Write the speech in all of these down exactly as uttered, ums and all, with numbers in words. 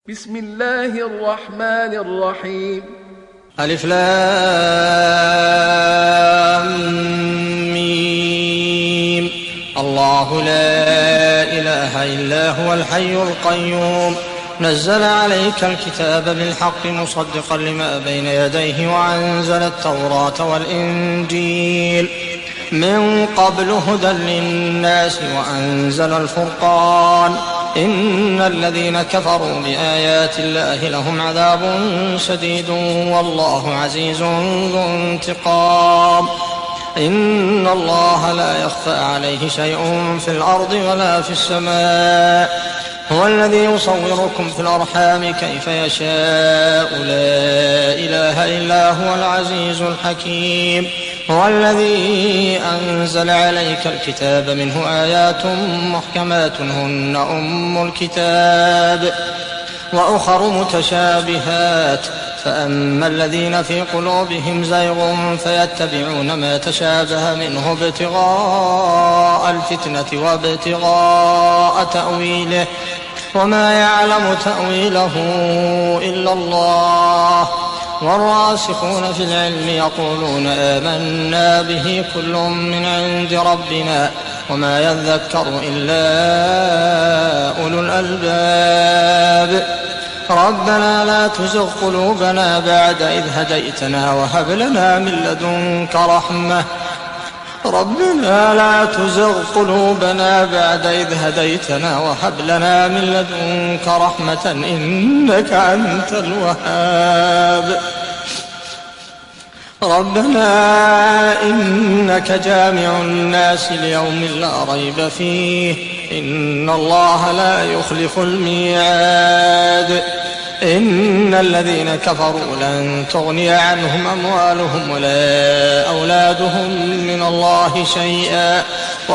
بسم الله الرحمن الرحيم. ألف لام ميم. الله لا إله إلا هو الحي القيوم نزل عليك الكتاب بالحق مصدقا لما بين يديه وأنزل التوراة والإنجيل من قبل هدى للناس وأنزل الفرقان إن الذين كفروا بآيات الله لهم عذاب شديد والله عزيز ذو انتقام. إن الله لا يخفى عليه شيء في الأرض ولا في السماء هو الذي يصوركم في الأرحام كيف يشاء لا إله إلا هو العزيز الحكيم. هو الذي أنزل عليك الكتاب منه آيات محكمات هن أم الكتاب وأخر متشابهات فأما الذين في قلوبهم زيغ فيتبعون ما تشابه منه ابتغاء الفتنة وابتغاء تأويله وما يعلم تأويله إلا الله والراسخون في العلم يقولون آمنا به كل من عند ربنا وما يذكر إلا أولو الألباب. ربنا لا تزغ قلوبنا بعد إذ هديتنا وهب لنا من لدنك رحمة ربنا لا تزغ قلوبنا بعد إذ هديتنا وهب لنا من لدنك رحمة إنك أنت الوهاب. ربنا إنك جامع الناس ليوم لا ريب فيه إن الله لا يخلف الميعاد. إن الذين كفروا لن تغني عنهم أموالهم ولا أولادهم من الله شيئا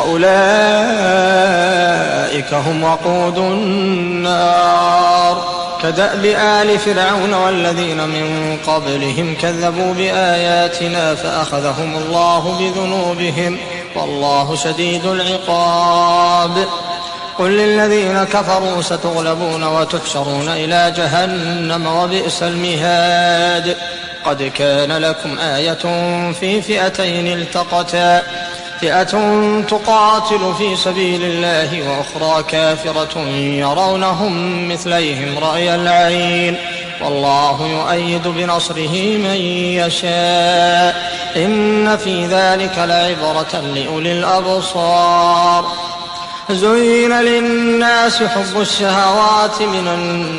وأولئك هم وقود النار. كدأب آل فرعون والذين من قبلهم كذبوا بآياتنا فأخذهم الله بذنوبهم والله شديد العقاب. قل للذين كفروا ستغلبون وتحشرون إلى جهنم وبئس المهاد. قد كان لكم آية في فئتين التقتا فئة تقاتل في سبيل الله وأخرى كافرة يرونهم مثليهم رأي العين والله يؤيد بنصره من يشاء إن في ذلك لعبرة لأولي الأبصار. زين للناس حب الشهوات من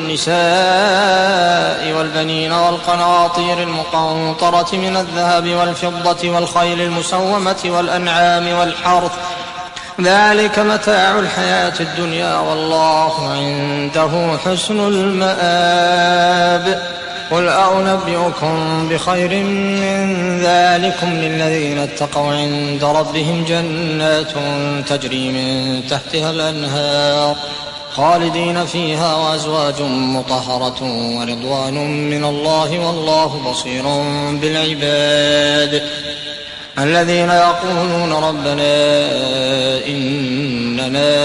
النساء والبنين والقناطير المقنطرة من الذهب والفضة والخيل المسومة والأنعام والحرث ذلك متاع الحياة الدنيا والله عنده حسن المآب. قل أنبئكم بخير من ذلكم للذين اتقوا عند ربهم جنات تجري من تحتها الأنهار خالدين فيها وأزواج مطهرة ورضوان من الله والله بصير بالعباد. الذين يقولون ربنا إننا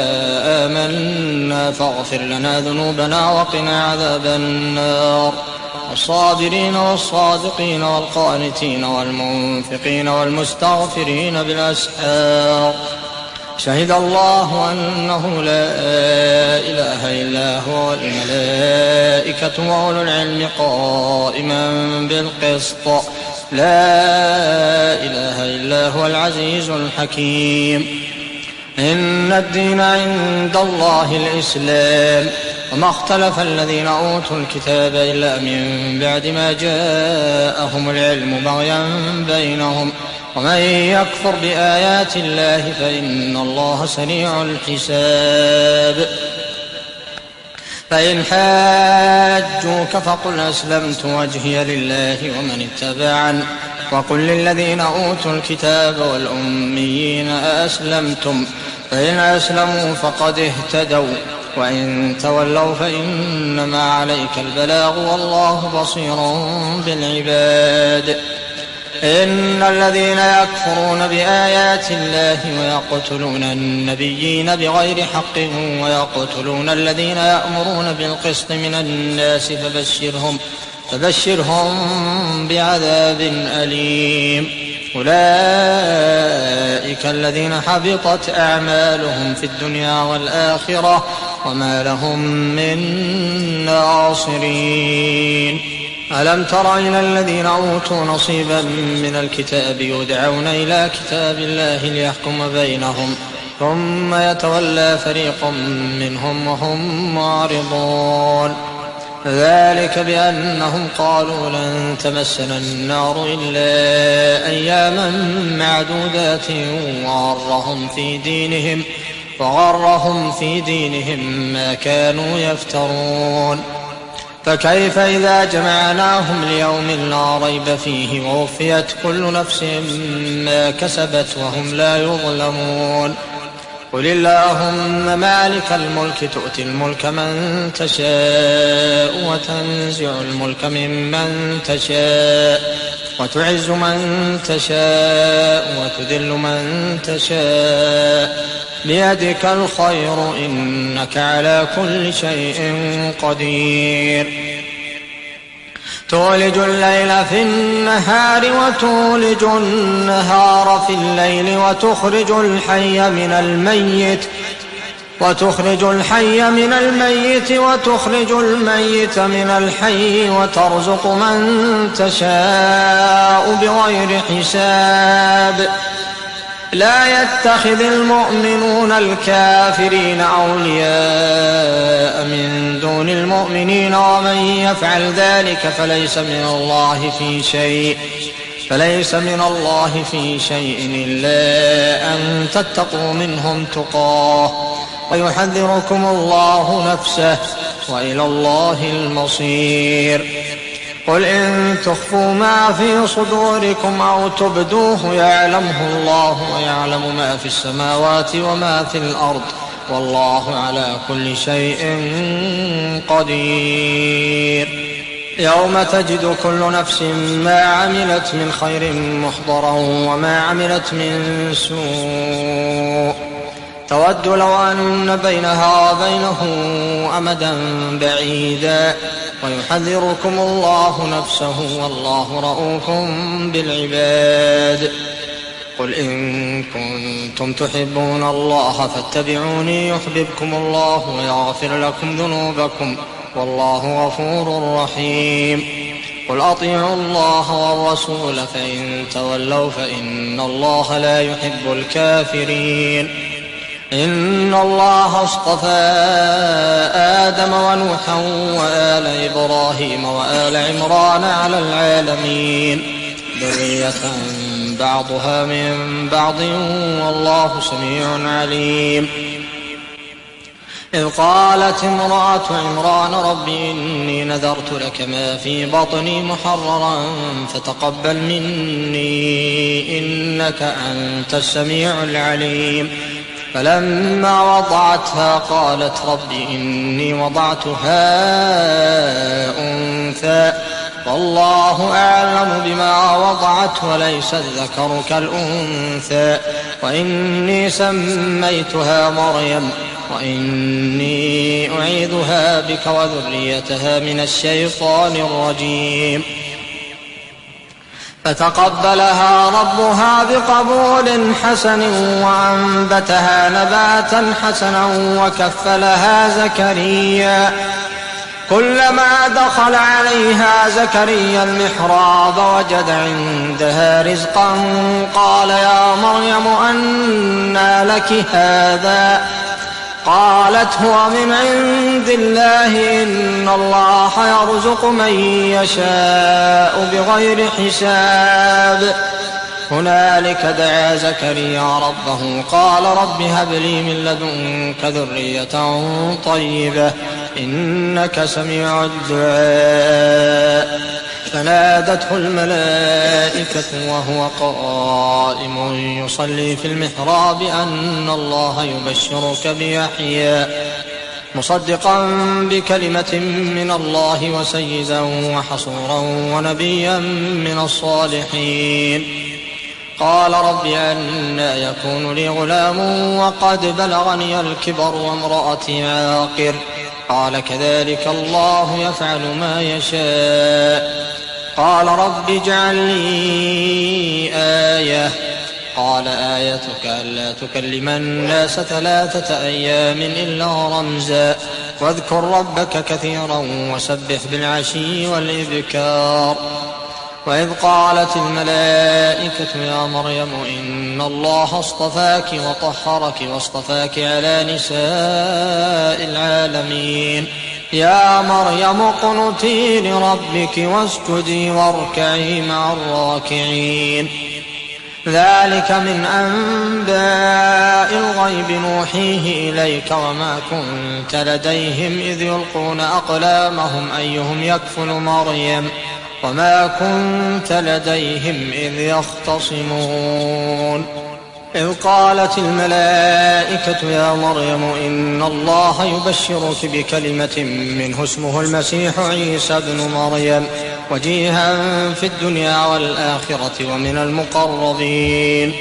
آمنا فاغفر لنا ذنوبنا وقنا عذاب النار. الصابرين والصادقين والقانتين والمنفقين والمستغفرين بالأسحار. شهد الله أنه لا إله إلا هو الملائكة وأولو العلم قائما بالقسط لا إله إلا هو العزيز الحكيم. إن الدين عند الله الإسلام وما اختلف الذين أوتوا الكتاب إلا من بعد ما جاءهم العلم بغيا بينهم ومن يكفر بآيات الله فإن الله سريع الحساب. فإن حاجوك فقل أسلمت وجهي لله ومن اتبعني وقل للذين أوتوا الكتاب والأميين أسلمتم فإن أسلموا فقد اهتدوا وإن تولوا فإنما عليك البلاغ والله بصير بالعباد. إن الذين يكفرون بآيات الله ويقتلون النبيين بغير حق ويقتلون الذين يأمرون بالقسط من الناس فبشرهم, فبشرهم بعذاب أليم. أولئك الذين حبطت أعمالهم في الدنيا والآخرة وما لهم من ناصرين. ألم تر إلى الذين أوتوا نصيبا من الكتاب يدعون إلى كتاب الله ليحكم بينهم ثم يتولى فريق منهم وهم معرضون. ذلك بأنهم قالوا لن تمسنا النار إلا أياما معدودات وغرهم في دينهم, وغرهم في دينهم ما كانوا يفترون. فكيف إذا جمعناهم ليوم لا ريب فيه ووفيت كل نفس ما كسبت وهم لا يظلمون. قل اللهم مالك الملك تؤتي الملك من تشاء وتنزع الملك ممن تشاء وتعز من تشاء وتذل من تشاء بيدك الخير إنك على كل شيء قدير. تولج الليل في النهار وتولج النهار في الليل وتخرج الحي من الميت وتخرج الحي من الميت وتخرج الميت من الحي وترزق من تشاء بغير حساب. لا يتخذ المؤمنون الكافرين أولياء من دون المؤمنين ومن يفعل ذلك فليس من الله في شيء فليس من الله في شيء إلا أن تتقوا منهم تقاه ويحذركم الله نفسه وإلى الله المصير. قل إن تخفوا ما في صدوركم أو تبدوه يعلمه الله ويعلم ما في السماوات وما في الأرض والله على كل شيء قدير. يوم تجد كل نفس ما عملت من خير محضرا وما عملت من سوء تود لو أن بينها وبينه أمدا بعيدا ويحذركم الله نفسه والله رؤوف بالعباد. قل إن كنتم تحبون الله فاتبعوني يحببكم الله ويغفر لكم ذنوبكم والله غفور رحيم. قل أطيعوا الله والرسول فإن تولوا فإن الله لا يحب الكافرين. إن الله اصطفى آدم ونوحا وآل إبراهيم وآل عمران على العالمين ذرية بعضها من بعض والله سميع عليم. إذ قالت امرأة عمران رب إني نذرت لك ما في بطني محررا فتقبل مني إنك أنت السميع العليم. فلما وضعتها قالت رب إني وضعتها أنثى والله أعلم بما وضعت وليس الذكر كالأنثى وإني سميتها مريم وإني أعيذها بك وذريتها من الشيطان الرجيم. فتقبلها ربها بقبول حسن وأنبتها نباتا حسنا وكفلها زكريا. كلما دخل عليها زكريا المحراب وجد عندها رزقا قال يا مريم أنى لك هذا؟ قالت هو من عند الله إن الله يرزق من يشاء بغير حساب. هنالك دعا زكريا ربه قال رب هب لي من لدنك ذرية طيبة إنك سميع الدعاء. فنادته الملائكة وهو قائم يصلي في المحراب أن الله يبشرك بيحيى مصدقا بكلمة من الله وسيدا وحصورا ونبيا من الصالحين. قال رب أنى يكون لي غلام وقد بلغني الكبر وامرأتي عاقر. قال كذلك الله يفعل ما يشاء. قال رب اجعل لي آية. قال آيتك ألا تكلم الناس ثلاثة أيام إلا رمزا واذكر ربك كثيرا وسبح بالعشي والإبكار. وإذ قالت الملائكة يا مريم إن الله اصطفاك وطهرك واصطفاك على نساء العالمين يا مريم اقنتي لربك واسجدي واركعي مع الراكعين. ذلك من أنباء الغيب نوحيه إليك وما كنت لديهم إذ يلقون أقلامهم أيهم يكفل مريم وما كنت لديهم إذ يختصمون. إذ قالت الملائكة يا مريم إن الله يبشرك بكلمة منه اسمه المسيح عيسى ابن مريم وجيها في الدنيا والآخرة ومن المقربين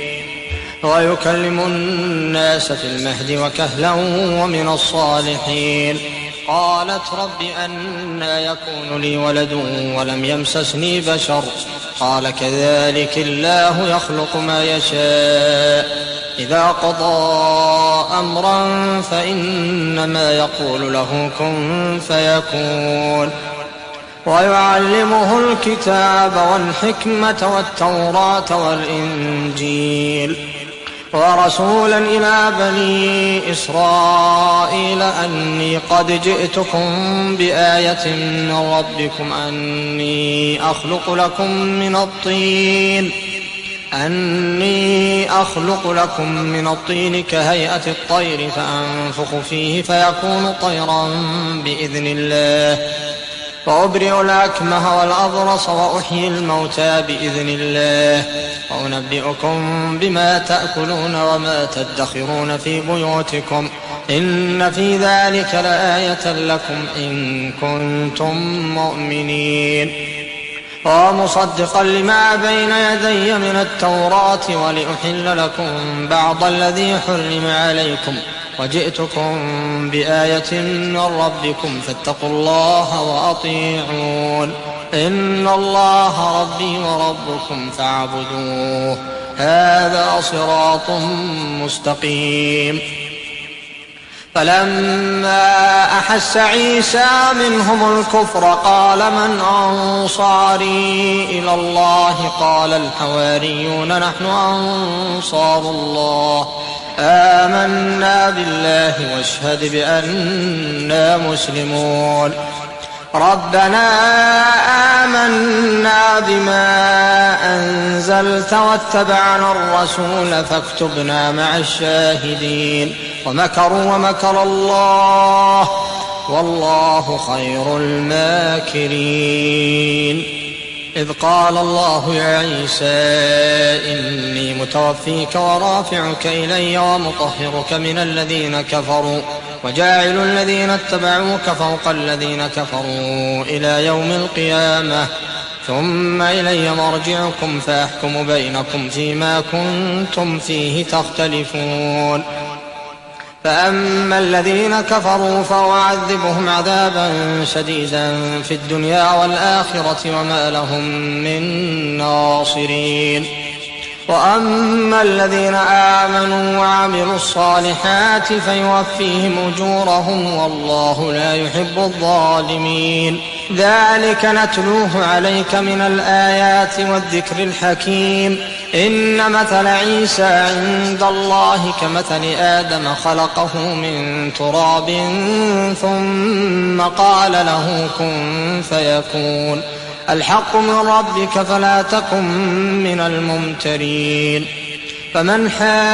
ويكلم الناس في المهد وكهلا ومن الصالحين. قالت رب أنى يكون لي ولد ولم يمسسني بشر. قال كذلك الله يخلق ما يشاء إذا قضى أمرا فإنما يقول له كن فيكون. ويعلمه الكتاب والحكمة والتوراة والإنجيل ورسولا إلى بني إسرائيل أني قد جئتكم بآية من ربكم أني أخلق لكم من الطين أني أخلق لكم من الطين كهيئة الطير فأنفخ فيه فيكون طيرا بإذن الله وأبرئ الأكمه والأبرص وأحيي الموتى بإذن الله وأنبئكم بما تأكلون وما تدخرون في بيوتكم إن في ذلك لآية لكم إن كنتم مؤمنين. ومصدقا لما بين يدي من التوراة ولأحل لكم بعض الذي حرم عليكم وجئتكم بآية من ربكم فاتقوا الله وأطيعون إن الله ربي وربكم فاعبدوه هذا صراط مستقيم. فلما أحس عيسى منهم الكفر قال من أنصاري إلى الله قال الحواريون نحن أنصار الله آمنا بالله واشهد بأننا مسلمون. ربنا آمنا بما أنزلت واتبعنا الرسول فاكتبنا مع الشاهدين. ومكروا ومكر الله والله خير الماكرين. إذ قال الله يا عيسى إني متوفيك ورافعك إلي ومطهرك من الذين كفروا وجاعل الذين اتبعوك فوق الذين كفروا إلى يوم القيامة ثم إلي مرجعكم فأحكم بينكم فيما كنتم فيه تختلفون. فأما الذين كفروا فأعذبهم عذابا شديدا في الدنيا والآخرة وما لهم من ناصرين. وأما الذين آمنوا وعملوا الصالحات فيوفيهم أجورهم والله لا يحب الظالمين. ذلك نتلوه عليك من الآيات والذكر الحكيم. إن مثل عيسى عند الله كمثل آدم خلقه من تراب ثم قال له كن فيكون. الحق من ربك فلا تكن من الممترين. فمن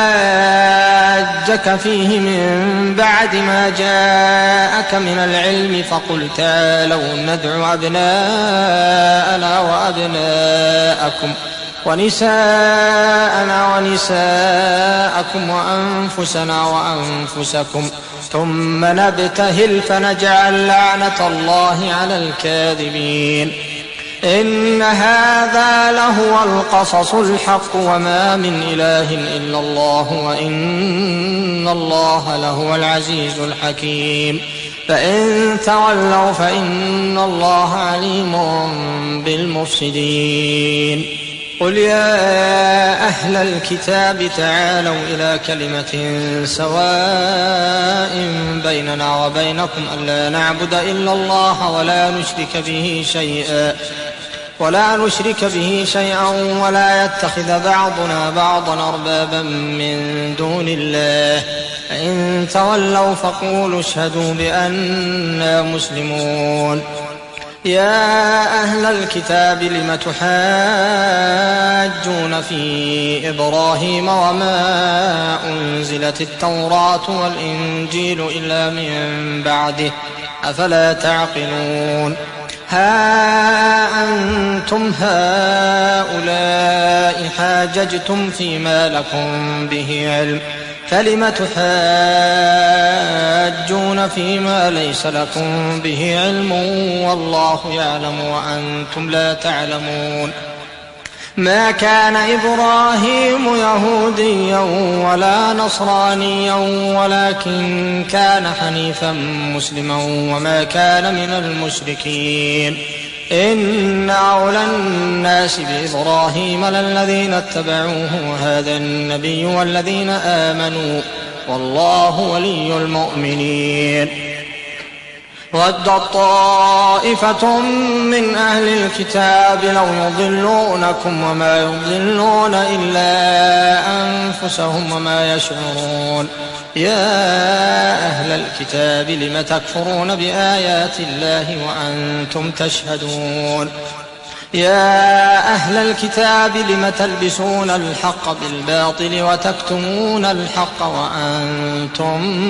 حاجك فيه من بعد ما جاءك من العلم فقل تعالوا ندع أبناءنا وأبناءكم ونساءنا ونساءكم وأنفسنا وأنفسكم ثم نبتهل فنجعل لعنة الله على الكاذبين. إن هذا لهو القصص الحق وما من إله إلا الله وإن الله لهو العزيز الحكيم. فإن تولوا فإن الله عليم بالمفسدين. قل يا أهل الكتاب تعالوا إلى كلمة سواء بيننا وبينكم ألا نعبد إلا الله ولا نشرك به شيئا ولا نشرك به شيئا ولا يتخذ بعضنا بعضا أربابا من دون الله. فإن تولوا فقولوا اشهدوا بأننا مسلمون. يا أهل الكتاب لم تحاجون في إبراهيم وما أنزلت التوراة والإنجيل إلا من بعده أفلا تعقلون. ها أنتم هؤلاء حاججتم فيما لكم به علم فلم تحاجون فيما ليس لكم به علم والله يعلم وأنتم لا تعلمون. ما كان إبراهيم يهوديا ولا نصرانيا ولكن كان حنيفا مسلما وما كان من المشركين. إن أولى الناس بإبراهيم للذين اتبعوه وهذا النبي والذين آمنوا والله ولي المؤمنين. ودت طائفة من أهل الكتاب لو يضلونكم وما يضلون إلا أنفسهم وما يشعرون. يا أهل الكتاب لم تكفرون بآيات الله وأنتم تشهدون. يا أهل الكتاب لم تلبسون الحق بالباطل وتكتمون الحق وأنتم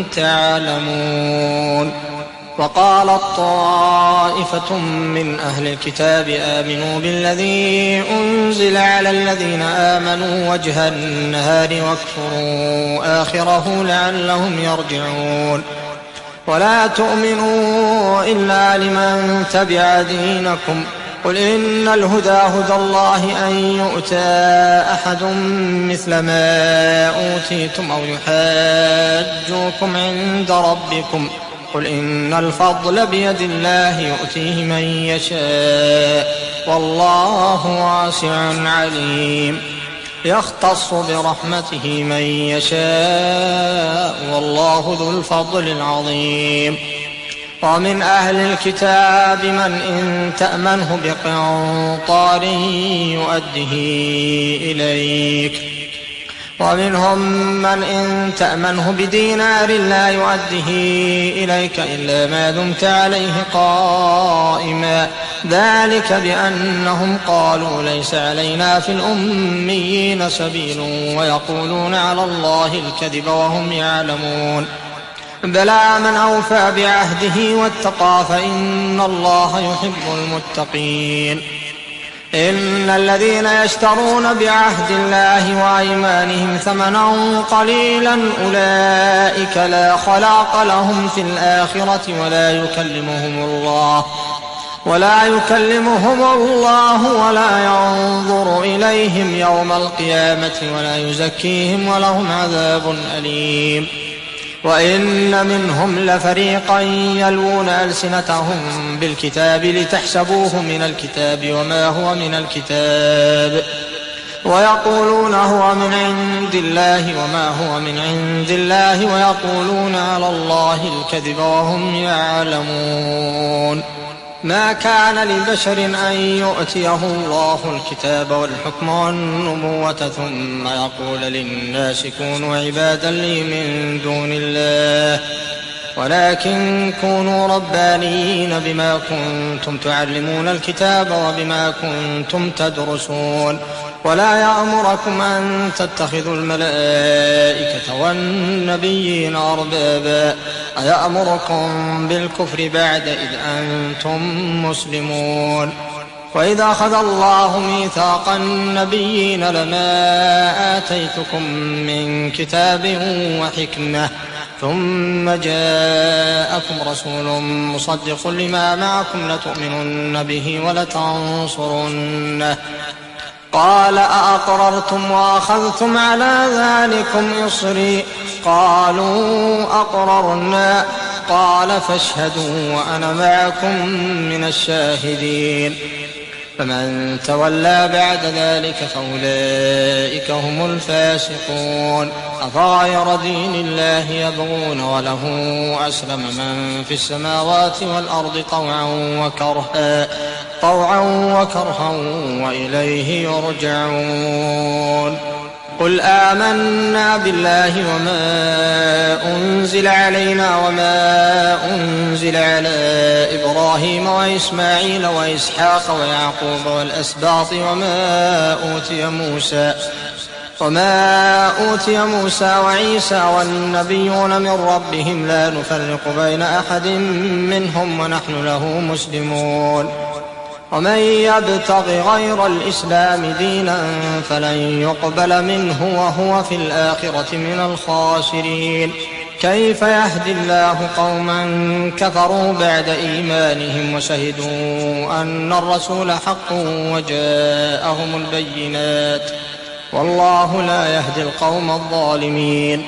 تعلمون. وقالت طائفة من أهل الكتاب آمنوا بالذي أنزل على الذين آمنوا وجه النهار واكفروا آخره لعلهم يرجعون. ولا تؤمنوا إلا لمن تبع دينكم قل إن الهدى هدى الله أن يؤتى أحد مثل ما أوتيتم أو يحاجوكم عند ربكم قل إن الفضل بيد الله يؤتيه من يشاء والله واسع عليم. يختص برحمته من يشاء والله ذو الفضل العظيم. ومن أهل الكتاب من إن تأمنه بقنطار يؤده إليك ومنهم من إن تأمنه بدينار لا يؤده إليك إلا ما دمت عليه قائما ذلك بأنهم قالوا ليس علينا في الأميين سبيل ويقولون على الله الكذب وهم يعلمون. بلى من أوفى بعهده واتقى فإن الله يحب المتقين. إن الذين يشترون بعهد الله وأيمانهم ثمنا قليلا أولئك لا خلاق لهم في الآخرة ولا يكلمهم الله ولا يكلمهم الله ولا ينظر إليهم يوم القيامة ولا يزكيهم ولهم عذاب أليم. وإن منهم لفريقا يلوون ألسنتهم بالكتاب لتحسبوه من الكتاب وما هو من الكتاب ويقولون هو من عند الله وما هو من عند الله ويقولون على الله الكذب وهم يعلمون. ما كان لبشر أن يؤتيه الله الكتاب والحكم والنبوة ثم يقول للناس كونوا عبادا لي من دون الله ولكن كونوا ربانيين بما كنتم تعلمون الكتاب وبما كنتم تدرسون. ولا يأمركم أن تتخذوا الملائكة والنبيين أربابا أيأمركم بالكفر بعد إذ أنتم مسلمون. وإذا أخذ الله ميثاق النبيين لما آتيتكم من كتاب وحكمة ثم جاءكم رسول مصدق لما معكم لتؤمنن به ولتنصرنه قال أأقررتم وأخذتم على ذلكم إصري قالوا أقررنا قال فاشهدوا وأنا معكم من الشاهدين فمن تولى بعد ذلك فأولئك هم الفاسقون أفغير دين الله يبغون وله أسلم من في السماوات والأرض طوعا وكرها طوعا وكرها وإليه يرجعون قل آمنا بالله وما أنزل علينا وما أنزل على إبراهيم وإسماعيل وإسحاق ويعقوب والأسباط وما أوتي موسى وما أوتي موسى وعيسى والنبيون من ربهم لا نفرق بين أحد منهم ونحن له مسلمون ومن يبتغ غير الإسلام دينا فلن يقبل منه وهو في الآخرة من الخاسرين كيف يهدي الله قوما كفروا بعد إيمانهم وشهدوا أن الرسول حق وجاءهم البينات والله لا يهدي القوم الظالمين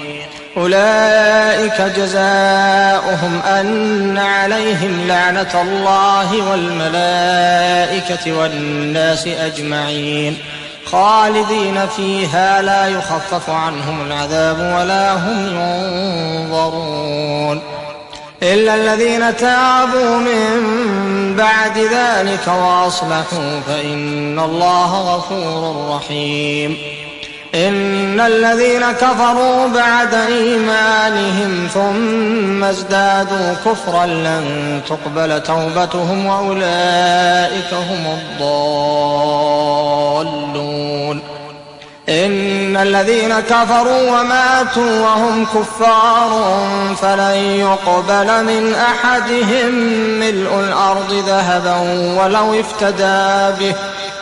أولئك جزاؤهم أن عليهم لعنة الله والملائكة والناس أجمعين خالدين فيها لا يخفف عنهم العذاب ولا هم ينظرون إلا الذين تابوا من بعد ذلك وأصلحوا فإن الله غفور رحيم إن الذين كفروا بعد إيمانهم ثم ازدادوا كفرا لن تقبل توبتهم وأولئك هم الضالون إن الذين كفروا وماتوا وهم كفار فلن يقبل من أحدهم ملء الأرض ذهبا ولو افتدى به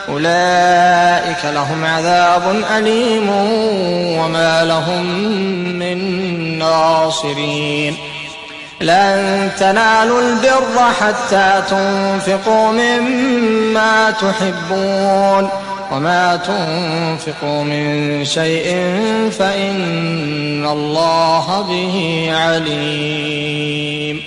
أولئك لهم عذاب أليم وما لهم من ناصرين لن تنالوا البر حتى تنفقوا مما تحبون وما تنفقوا من شيء فإن الله به عليم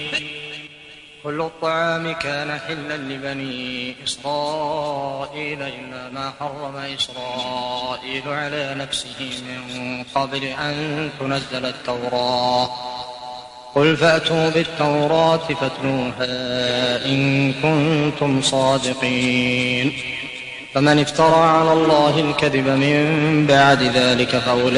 كل الطعام كان حلا لبني إسرائيل إلا ما حرم إسرائيل على نفسه من قبل أن تنزل التوراة قل فأتوا بالتوراة فاتلوها إن كنتم صادقين فمن افترى على الله الكذب من بعد ذلك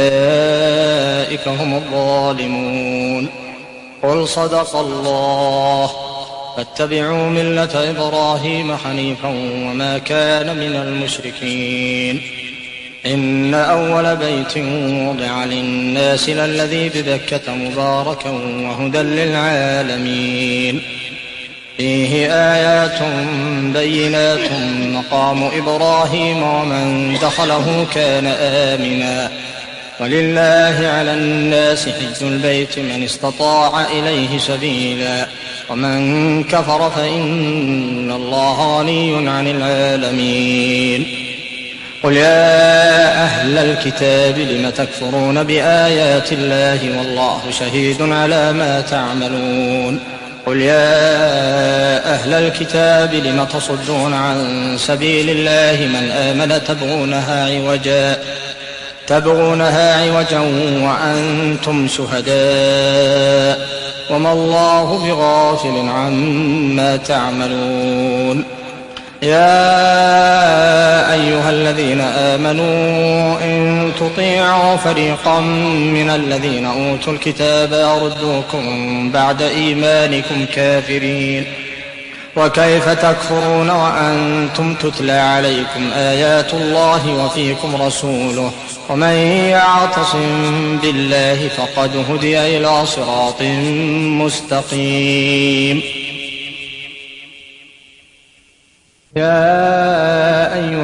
فأولئك هم الظالمون قل صدق الله فاتبعوا ملة إبراهيم حنيفا وما كان من المشركين إن أول بيت وضع للناس للذي ببكة مباركا وهدى للعالمين فيه آيات بينات مقام إبراهيم ومن دخله كان آمنا ولله على الناس حج البيت من استطاع إليه سبيلا ومن كفر فإن الله غني عن العالمين قل يا أهل الكتاب لم تكفرون بآيات الله والله شهيد على ما تعملون قل يا أهل الكتاب لم تصدون عن سبيل الله من آمن تبغونها عوجا تبغونها عوجا وأنتم شهداء وما الله بغافل عما تعملون يا أيها الذين آمنوا إن تطيعوا فريقا من الذين أوتوا الكتاب يردوكم بعد إيمانكم كافرين وكيف تكفرون وأنتم تتلى عليكم آيات الله وفيكم رسوله ومن يعتصم بالله فقد هدي إلى صراط مستقيم يا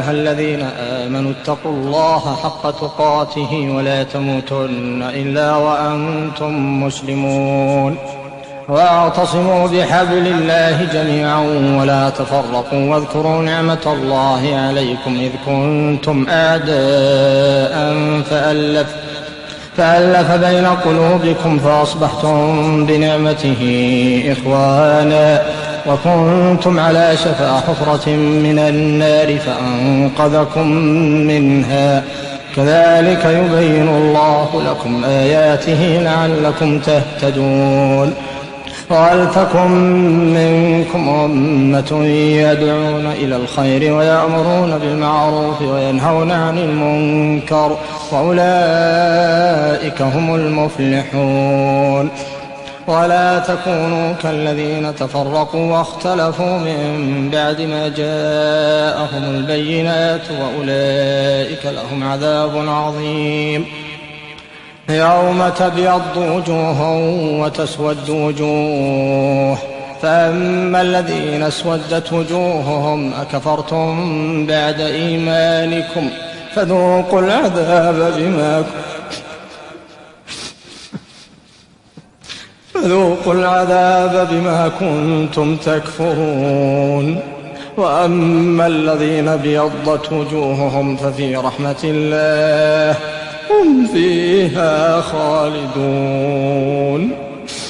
أيها الذين آمنوا اتقوا الله حق تقاته ولا تموتن إلا وأنتم مسلمون واعتصموا بحبل الله جميعا ولا تفرقوا واذكروا نعمة الله عليكم إذ كنتم أعداء فألف, فألف بين قلوبكم فأصبحتم بنعمته إخوانا وكنتم على شفا حفرة من النار فأنقذكم منها كذلك يبين الله لكم آياته لعلكم تهتدون ولتكن منكم أمة يدعون إلى الخير ويأمرون بالمعروف وينهون عن المنكر وأولئك هم المفلحون ولا تكونوا كالذين تفرقوا واختلفوا من بعد ما جاءهم البينات وأولئك لهم عذاب عظيم يوم تبيض وجوه وتسود وجوه فأما الذين اسودت وجوههم أكفرتم بعد إيمانكم فذوقوا العذاب بما فذوقوا العذاب بما كنتم تكفرون وأما الذين ابيضت وجوههم ففي رحمة الله هم فيها خالدون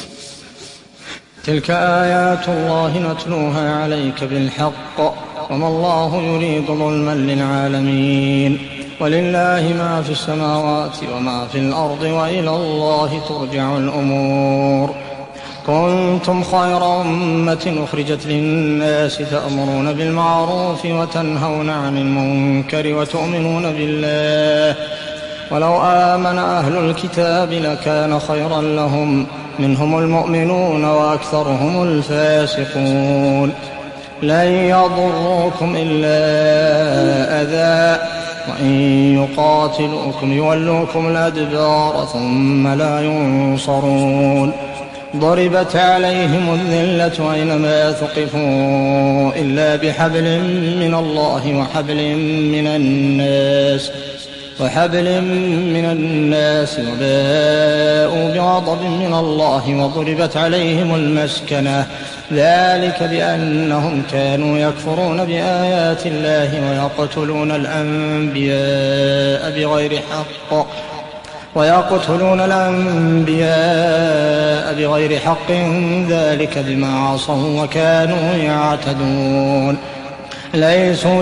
تلك آيات الله نتلوها عليك بالحق وما الله يريد ظلما للعالمين ولله ما في السماوات وما في الأرض وإلى الله ترجع الأمور كنتم خير أمة أخرجت للناس تأمرون بالمعروف وتنهون عن المنكر وتؤمنون بالله ولو آمن أهل الكتاب لكان خيرا لهم منهم المؤمنون وأكثرهم الفاسقون لن يضروكم إلا أذى وإن يقاتلوكم يولوكم الأدبار ثم لا ينصرون ضربت عليهم الذلة أينما ثقفوا إلا بحبل من الله وحبل من الناس وحبل من الناس وباءوا بغضب من الله وضربت عليهم المسكنة ذلك بأنهم كانوا يكفرون بآيات الله ويقتلون الأنبياء بغير حق ويقتلون الأنبياء بغير حق ذلك بما عصوا وكانوا يعتدون ليسوا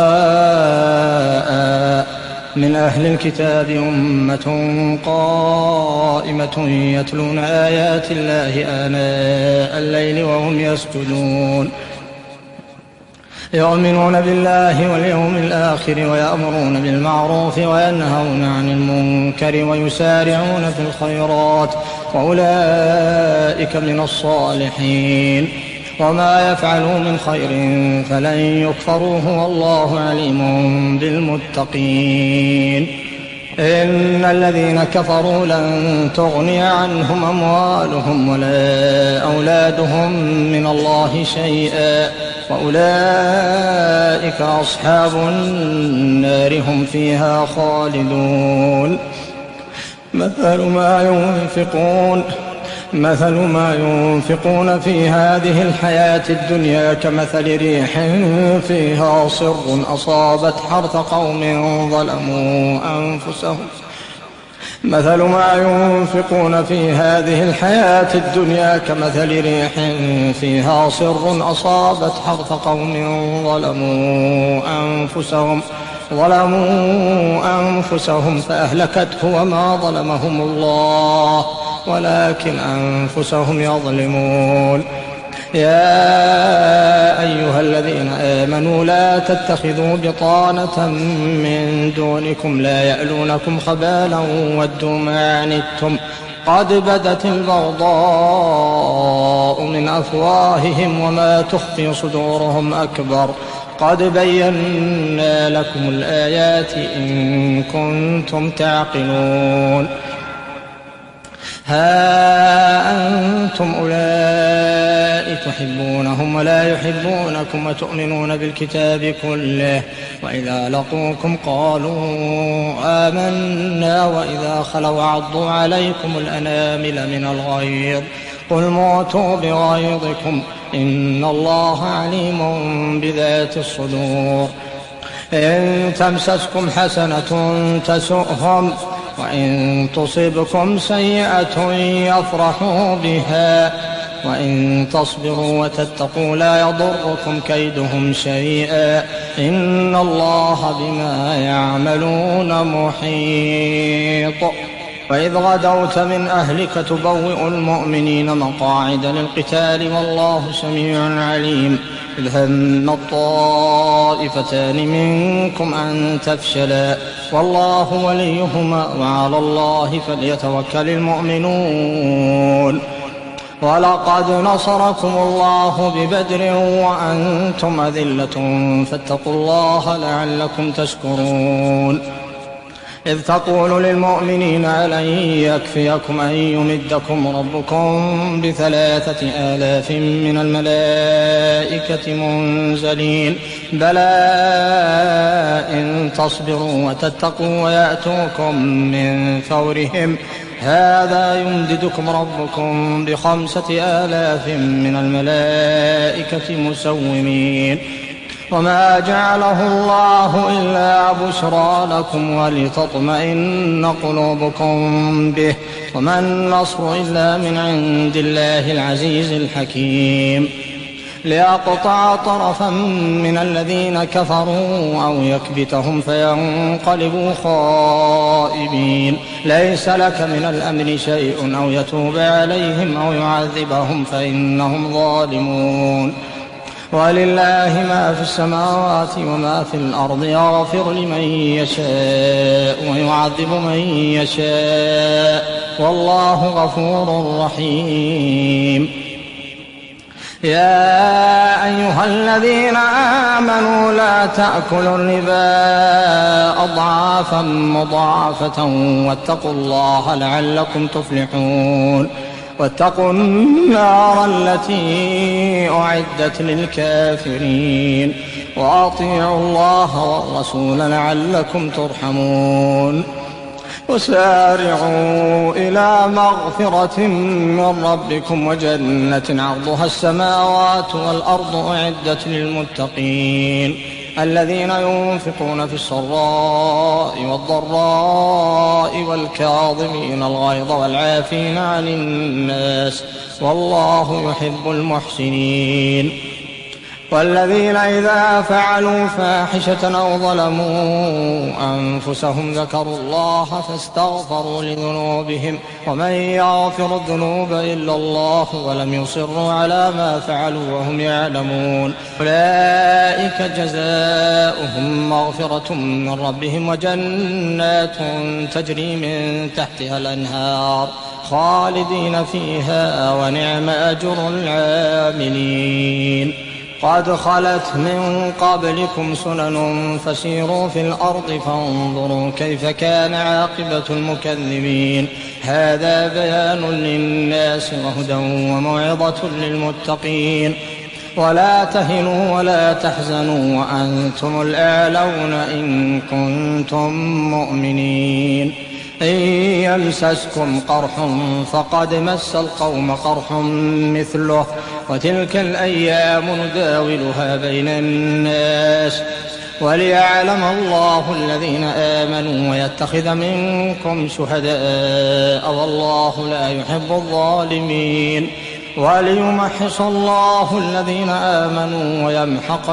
سواء من أهل الكتاب أمة قائمة يتلون آيات الله آناء الليل وهم يسجدون يؤمنون بالله واليوم الآخر ويأمرون بالمعروف وينهون عن المنكر ويسارعون في الخيرات وأولئك من الصالحين وما يفعلوا من خير فلن يكفروه والله عليم بالمتقين إن الذين كفروا لن تغني عنهم أموالهم ولا أولادهم من الله شيئا وأولئك أصحاب النار هم فيها خالدون مثل ما ينفقون مثل ما ينفقون في هذه الحياة الدنيا كمثل ريح فيها صر أصابت حرث قوم ظلموا أنفسهم مثل ما ينفقون في هذه الحياة الدنيا كمثل ريح فيها صر أصابت حرث قوم ظلموا أنفسهم ظلموا أنفسهم فأهلكته وما ظلمهم الله ولكن أنفسهم يظلمون يا أيها الذين آمنوا لا تتخذوا بطانة من دونكم لا يألونكم خبالا ودوا ما عنتم قد بدت البغضاء من أفواههم وما تخفي صدورهم أكبر قد بينا لكم الآيات إن كنتم تعقلون ها أنتم أولئك تحبونهم ولا يحبونكم وتؤمنون بالكتاب كله وإذا لقوكم قالوا آمنا وإذا خلوا عضوا عليكم الأنامل من الغيظ قل موتوا بغيظكم إن الله عليم بذات الصدور إن تمسسكم حسنة تسؤهم وإن تصبكم سيئة يفرحوا بها وإن تصبروا وتتقوا لا يضركم كيدهم شيئا إن الله بما يعملون محيط وإذ غدوت من أهلك تبوئ المؤمنين مقاعد للقتال والله سميع عليم إذ هم الطائفتان منكم أن تفشلا والله وليهما وعلى الله فليتوكل المؤمنون ولقد نصركم الله ببدر وأنتم أذلة فاتقوا الله لعلكم تشكرون إذ تقول للمؤمنين ألن يكفيكم أن يمدكم ربكم بثلاثة آلاف من الملائكة منزلين بلى إن تصبروا وتتقوا ويأتوكم من فورهم هذا يمددكم ربكم بخمسة آلاف من الملائكة مسومين وما جعله الله إلا بشرى لكم ولتطمئن قلوبكم به وما النصر إلا من عند الله العزيز الحكيم ليقطع طرفا من الذين كفروا أو يكبتهم فينقلبوا خائبين ليس لك من الأمر شيء أو يتوب عليهم أو يعذبهم فإنهم ظالمون ولله ما في السماوات وما في الأرض يغفر لمن يشاء ويعذب من يشاء والله غفور رحيم يا أيها الذين آمنوا لا تأكلوا الربا أضعافا مضاعفة واتقوا الله لعلكم تفلحون واتقوا النار التي أعدت للكافرين وأطيعوا الله والرسول لعلكم ترحمون وسارعوا إلى مغفرة من ربكم وجنة عرضها السماوات والأرض أعدت للمتقين الذين ينفقون في السراء والضراء والكاظمين الغيظ والعافين عن الناس والله يحب المحسنين والذين إذا فعلوا فاحشة أو ظلموا أنفسهم ذكروا الله فاستغفروا لذنوبهم ومن يغفر الذنوب إلا الله ولم يصروا على ما فعلوا وهم يعلمون أولئك جزاؤهم مغفرة من ربهم وجنات تجري من تحتها الأنهار خالدين فيها ونعم أجر العاملين قد خلت من قبلكم سنن فسيروا في الأرض فانظروا كيف كان عاقبة المكذبين هذا بيان للناس وهدى وموعظة للمتقين ولا تهنوا ولا تحزنوا وأنتم الأعلون إن كنتم مؤمنين إن يمسسكم قرح فقد مس القوم قرح مثله وتلك الأيام نداولها بين الناس وليعلم الله الذين آمنوا ويتخذ منكم شهداء والله لا يحب الظالمين وليمحص الله الذين آمنوا ويمحق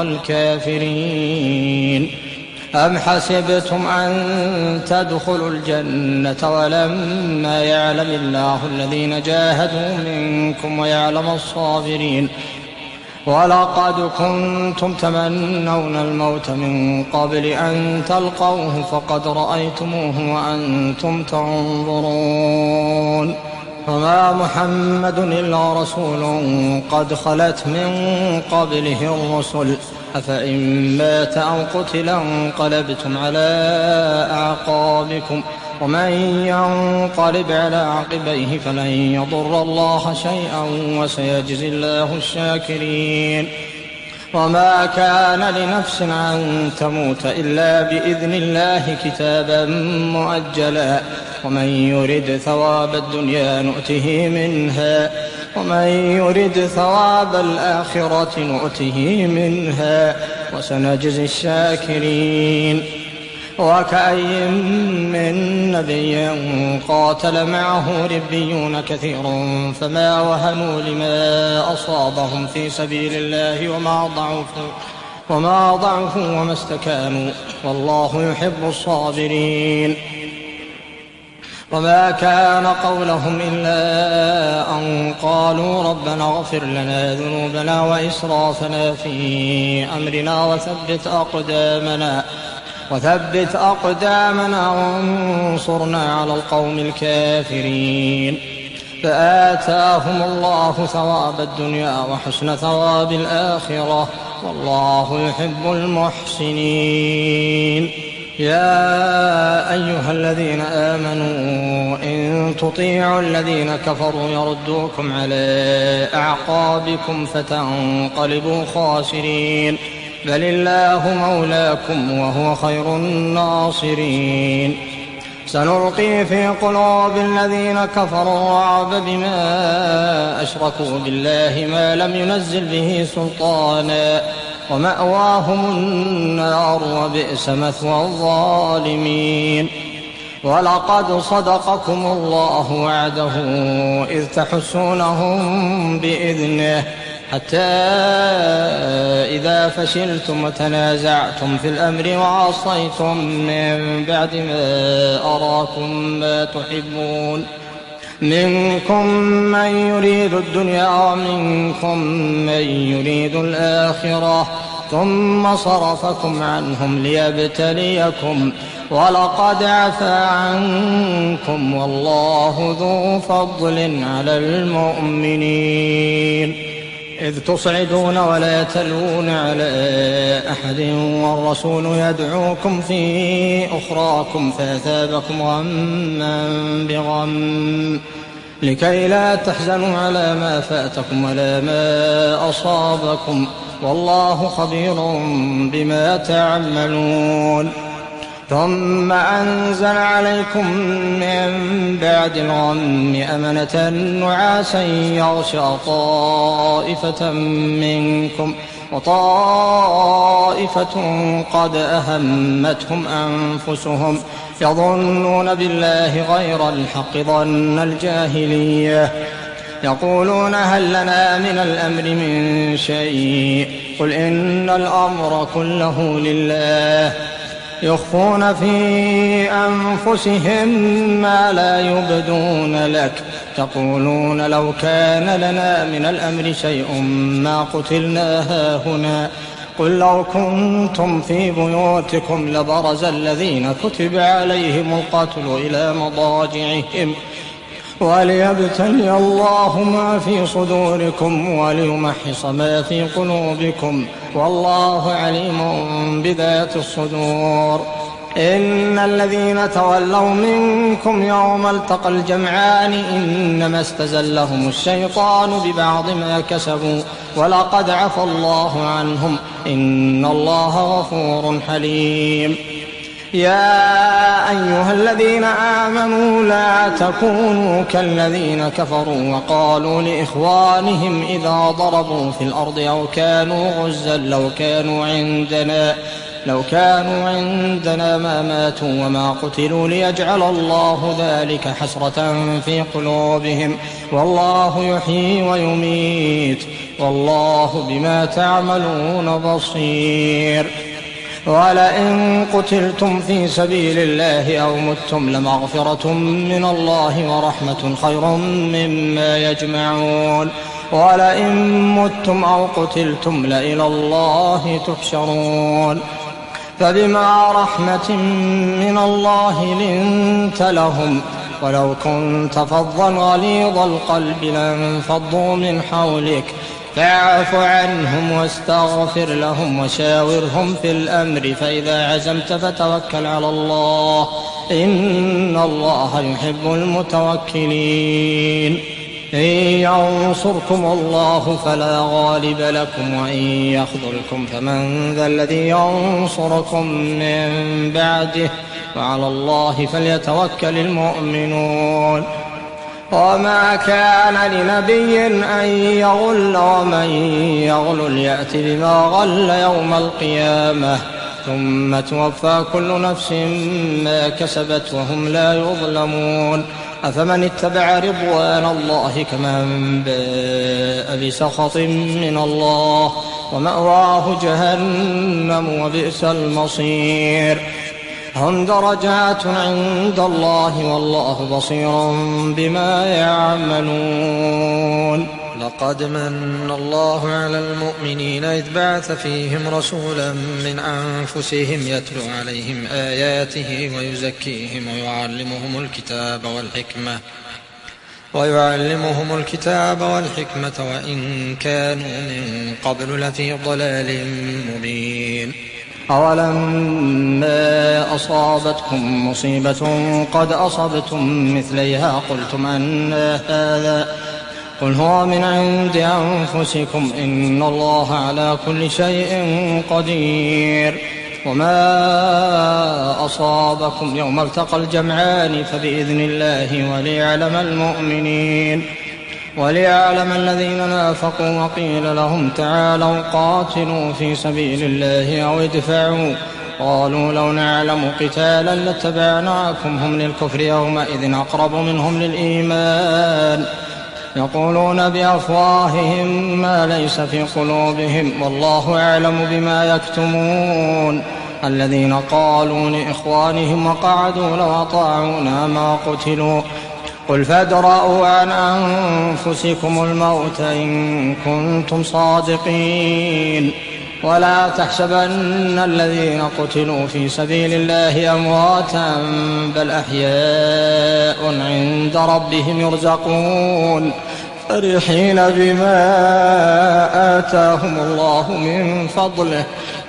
الكافرين أم حسبتم أن تدخلوا الجنة ولما يعلم الله الذين جاهدوا منكم ويعلم الصابرين ولقد كنتم تمنون الموت من قبل أن تلقوه فقد رأيتموه وأنتم تنظرون وما محمد إلا رسول قد خلت من قبله الرسل أفإن مات أو قتل انقلبتم على أعقابكم ومن ينقلب على عقبيه فلن يضر الله شيئا وسيجزي الله الشاكرين. وما كان لنفس أن تموت إلا بإذن الله كتابا مؤجلا ومن يرد ثواب الدنيا نؤته منها ومن يرد ثواب الآخرة نؤته منها وسنجزي الشاكرين. وكأي من نبي قاتل معه ربيون كثير فما وهنوا لما أصابهم في سبيل الله وما ضعفوا وما ضعفوا وما استكانوا والله يحب الصابرين. وما كان قولهم إلا أن قالوا ربنا اغفر لنا ذنوبنا وإسرافنا في أمرنا وثبت أقدامنا وثبت أقدامنا وانصرنا على القوم الكافرين. فآتاهم الله ثواب الدنيا وحسن ثواب الآخرة والله يحب المحسنين. يا أيها الذين آمنوا إن تطيعوا الذين كفروا يردوكم على أعقابكم فتنقلبوا خاسرين بل الله مولاكم وهو خير الناصرين. سنلقي في قلوب الذين كفروا الرعب بما أشركوا بالله ما لم ينزل به سلطانا ومأواهم النار وبئس مثوى الظالمين. ولقد صدقكم الله وعده إذ تحسونهم بإذنه حتى إذا فشلتم وتنازعتم في الأمر وعصيتم من بعد ما أراكم ما تحبون منكم من يريد الدنيا ومنكم من يريد الآخرة ثم صرفكم عنهم ليبتليكم ولقد عفا عنكم والله ذو فضل على المؤمنين. إذ تصعدون ولا تلوون على أحد والرسول يدعوكم في أخراكم فأثابكم غما بغم لكي لا تحزنوا على ما فاتكم ولا ما أصابكم والله خبير بما تعملون. ثم أنزل عليكم من بعد الغم أمنة نعاسا يغشى طائفة منكم وطائفة قد أهمتهم أنفسهم يظنون بالله غير الحق ظن الجاهلية يقولون هل لنا من الأمر من شيء قل إن الأمر كله لله يخفون في أنفسهم ما لا يبدون لك تقولون لو كان لنا من الأمر شيء ما قتلنا هاهنا قل لو كنتم في بيوتكم لبرز الذين كتب عليهم القتل إلى مضاجعهم وليبتلي الله ما في صدوركم وليمحص ما في قلوبكم والله عليم بذات الصدور. إن الذين تولوا منكم يوم التقى الجمعان إنما استزلهم الشيطان ببعض ما كسبوا ولقد عفى الله عنهم إن الله غفور حليم. يا أيها الذين آمنوا لا تكونوا كالذين كفروا وقالوا لإخوانهم إذا ضربوا في الأرض أو كانوا غزا لو كانوا عندنا لو كانوا عندنا ما ماتوا وما قتلوا ليجعل الله ذلك حسرة في قلوبهم والله يحيي ويميت والله بما تعملون بصير. ولئن قتلتم في سبيل الله أو متم لمغفرة من الله ورحمة خير مما يجمعون. ولئن متم أو قتلتم لإلى الله تحشرون. فبما رحمة من الله لنت لهم ولو كنت فظا غليظ القلب لانفضوا من حولك فاعف عنهم واستغفر لهم وشاورهم في الأمر فإذا عزمت فتوكل على الله إن الله يحب المتوكلين. إن ينصركم الله فلا غالب لكم وإن يخذلكم فمن ذا الذي ينصركم من بعده وعلى الله فليتوكل المؤمنون. وما كان لنبي أن يغل ومن يغل يأت بما غل يوم القيامة ثم توفى كل نفس ما كسبت وهم لا يظلمون. أفمن اتبع رضوان الله كمن باء بسخط من الله ومأواه جهنم وبئس المصير. هم درجات عند الله والله بصير بما يعملون. لقد من الله على المؤمنين إذ بعث فيهم رسولا من أنفسهم يتلو عليهم آياته ويزكيهم ويعلمهم الكتاب والحكمة ويعلمهم الكتاب والحكمة وإن كانوا من قبل لفي ضلال مبين. أولما أصابتكم مصيبة قد أصبتم مثليها قلتم أن هذا قل هو من عند أنفسكم إن الله على كل شيء قدير. وما أصابكم يوم التقى الجمعان فبإذن الله وليعلم المؤمنين وليعلم الذين نافقوا وقيل لهم تعالوا قاتلوا في سبيل الله أو ادفعوا قالوا لو نعلم قتالا لاتبعناكم هم للكفر يومئذ أقرب منهم للإيمان يقولون بأفواههم ما ليس في قلوبهم والله أعلم بما يكتمون. الذين قالوا لإخوانهم وقعدوا لو أطاعونا ما قتلوا قل فادرءوا عن أنفسكم الموت إن كنتم صادقين. ولا تحسبن الذين قتلوا في سبيل الله أمواتا بل أحياء عند ربهم يرزقون فرحين بما آتاهم الله من فضله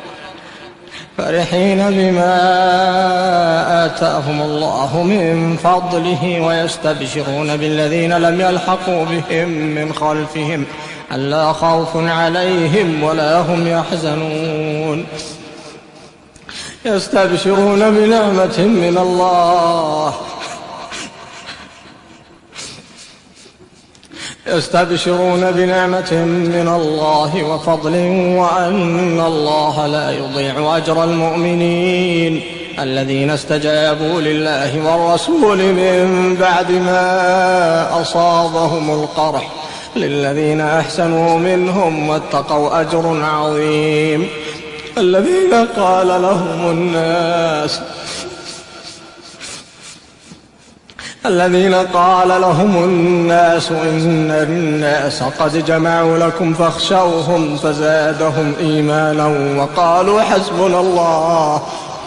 فرحين بما آتاهم الله من فضله ويستبشرون بالذين لم يلحقوا بهم من خلفهم ألا خوف عليهم ولا هم يحزنون. يستبشرون بنعمة من الله يستبشرون بنعمة من الله وفضل وأن الله لا يضيع أجر المؤمنين الذين استجابوا لله والرسول من بعد ما أصابهم القرح للذين أحسنوا منهم واتقوا أجر عظيم. الذين قال لهم الناس الذين قال لهم الناس إن الناس قد جمعوا لكم فاخشوهم فزادهم إيمانا وقالوا حسبنا الله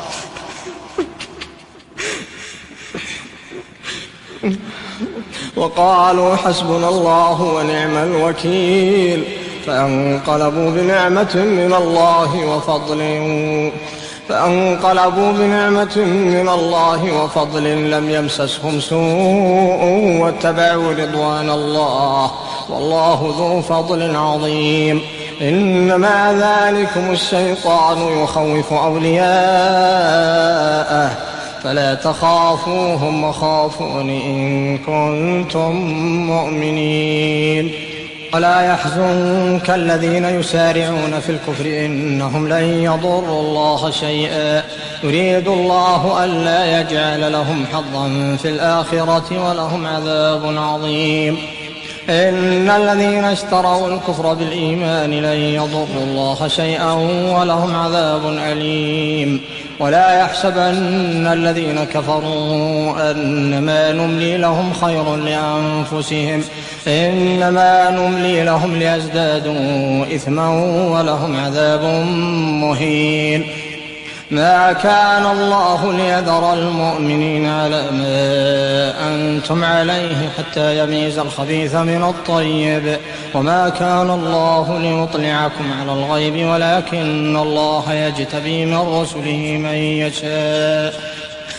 وقالوا حسبنا الله ونعم الوكيل. فانقلبوا بنعمة من الله وفضل فانقلبوا بنعمة من الله وفضل لم يمسسهم سوء واتبعوا رضوان الله والله ذو فضل عظيم. إنما ذلكم الشيطان يخوف أولياءه فلا تخافوهم وخافون إن كنتم مؤمنين. ولا يحزنك الذين يسارعون في الكفر إنهم لن يضروا الله شيئا يريد الله ألا يجعل لهم حظا في الآخرة ولهم عذاب عظيم. إن الذين اشتروا الكفر بالإيمان لن يضروا الله شيئا ولهم عذاب أليم. ولا يحسبن الذين كفروا أنما نملي لهم خير لأنفسهم إنما نملي لهم ليزدادوا إثما ولهم عذاب مهين. ما كان الله ليذر المؤمنين على ما أنتم عليه حتى يميز الخبيث من الطيب وما كان الله ليطلعكم على الغيب ولكن الله يجتبي من رسله من يشاء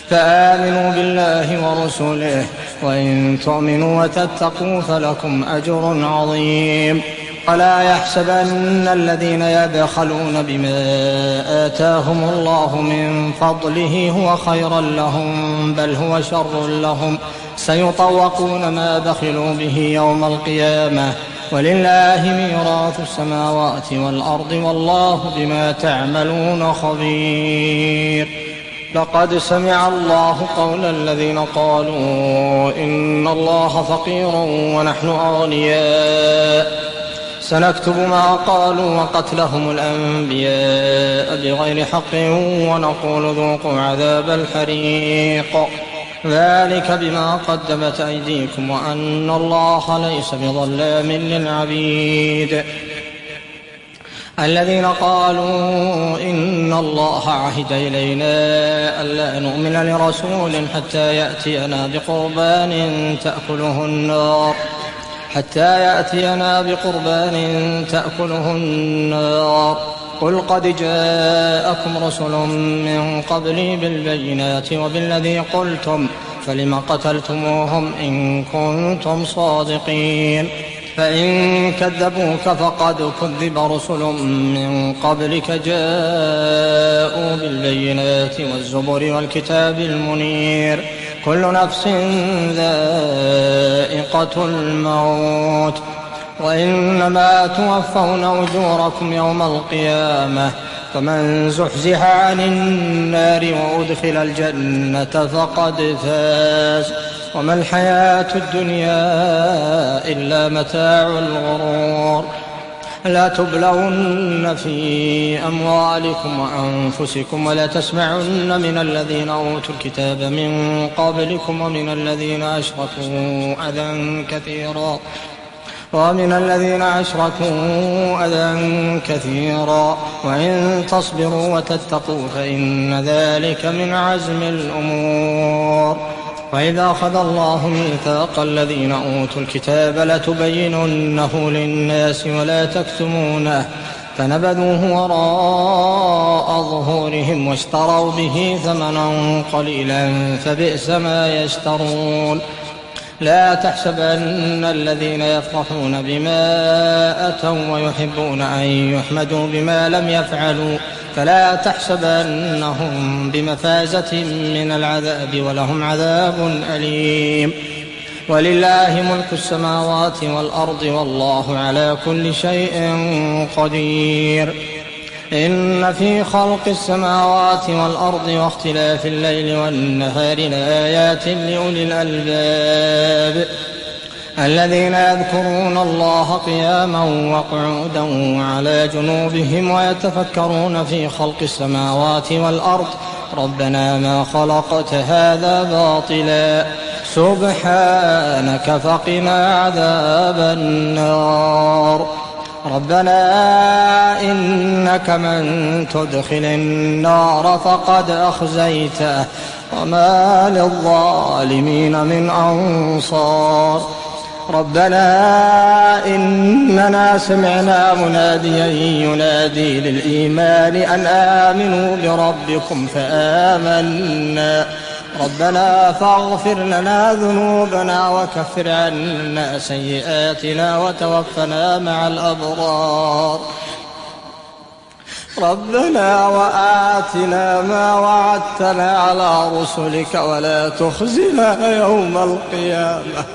فآمنوا بالله ورسله وإن تؤمنوا وتتقوا فلكم أجر عظيم. ولا يحسبن الذين يبخلون بما آتاهم الله من فضله هو خيرا لهم بل هو شر لهم سيطوقون ما بخلوا به يوم القيامة ولله ميراث السماوات والأرض والله بما تعملون خبير. لقد سمع الله قول الذين قالوا إن الله فقير ونحن أغنياء سنكتب ما قالوا وقتلهم الأنبياء بغير حق ونقول ذوقوا عذاب الحريق ذلك بما قدمت أيديكم وأن الله ليس بظلام للعبيد. الذين قالوا إن الله عهد إلينا ألا نؤمن لرسول حتى يأتينا بقربان تأكله النار حتى يأتينا بقربان تأكله النار قل قد جاءكم رسل من قبلي بالبينات وبالذي قلتم فلم قتلتموهم إن كنتم صادقين. فإن كذبوك فقد كذب رسل من قبلك جاءوا بالبينات والزبر والكتاب المنير كل نفس ذائقة الموت وإنما توفون أجوركم يوم القيامة فمن زحزح عن النار وأدخل الجنة فقد فاز وما الحياة الدنيا إلا متاع الغرور. لا تبلون في أموالكم وأنفسكم ولا تسمعن من الذين أوتوا الكتاب من قبلكم ومن الذين أشركوا أذى كثيرا ومن الذين أشركوا أذى كثيرا وإن تصبروا وتتقوا فإن ذلك من عزم الأمور. وإذا أخذ الله ميثاق الذين أوتوا الكتاب لتبيننه للناس ولا تكتمونه فنبذوه وراء ظهورهم واشتروا به ثمنا قليلا فبئس ما يشترون. لا تحسبن الذين يفرحون بما أتوا ويحبون أن يحمدوا بما لم يفعلوا فلا تحسبنهم بمفازة من العذاب ولهم عذاب أليم. ولله ملك السماوات والأرض والله على كل شيء قدير. إن في خلق السماوات والأرض واختلاف الليل والنهار لآيات لأولي الألباب الذين يذكرون الله قياما وقعودا وعلى جنوبهم ويتفكرون في خلق السماوات والأرض ربنا ما خلقت هذا باطلا سبحانك فقنا عذاب النار. ربنا إنك من تدخل النار فقد أخزيته وما للظالمين من أنصار. ربنا إننا سمعنا مناديا ينادي للإيمان أن آمنوا بربكم فآمنا ربنا فاغفر لنا ذنوبنا وكفر عنا سيئاتنا وتوفنا مع الأبرار. ربنا وآتنا ما وعدتنا على رسلك ولا تخزنا يوم القيامة.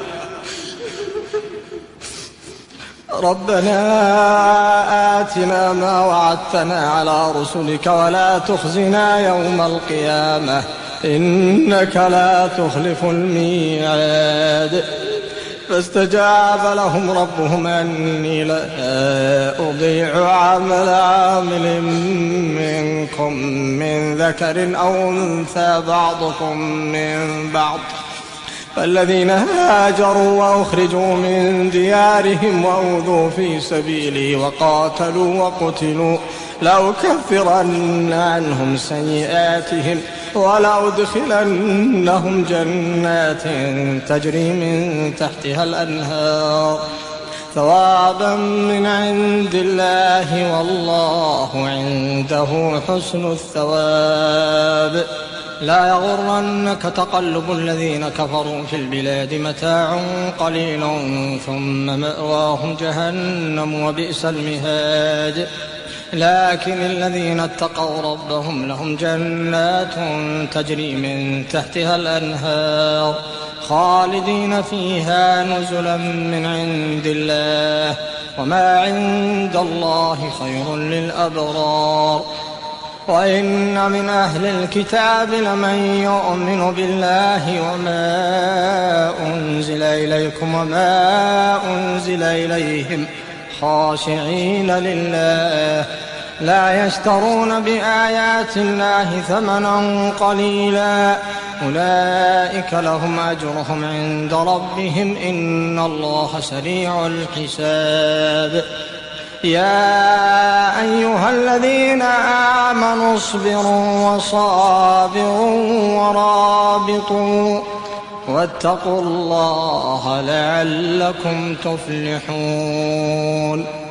ربنا آتنا ما وعدتنا على رسلك ولا تخزنا يوم القيامة إنك لا تخلف الميعاد. فاستجاب لهم ربهم أني لا أضيع عمل عامل منكم من ذكر أو أنثى بعضكم من بعض فالذين هاجروا وأخرجوا من ديارهم وأوذوا في سبيلي وقاتلوا وقتلوا لأكفرن عنهم سيئاتهم ولأدخلنهم جنات تجري من تحتها الأنهار ثوابا من عند الله والله عنده حسن الثواب. لا يغرنك تقلب الذين كفروا في البلاد متاع قليل ثم مأواهم جهنم وبئس المهاد لكن الذين اتقوا ربهم لهم جنات تجري من تحتها الأنهار خالدين فيها نزلا من عند الله وما عند الله خير للأبرار وإن من أهل الكتاب لمن يؤمن بالله وما أنزل إليكم وما أنزل إليهم خاشعين لله لا يشترون بآيات الله ثمنا قليلا أولئك لهم أجرهم عند ربهم إن الله سريع الحساب يا أيها الذين آمنوا اصبروا وصابروا ورابطوا واتقوا الله لعلكم تفلحون.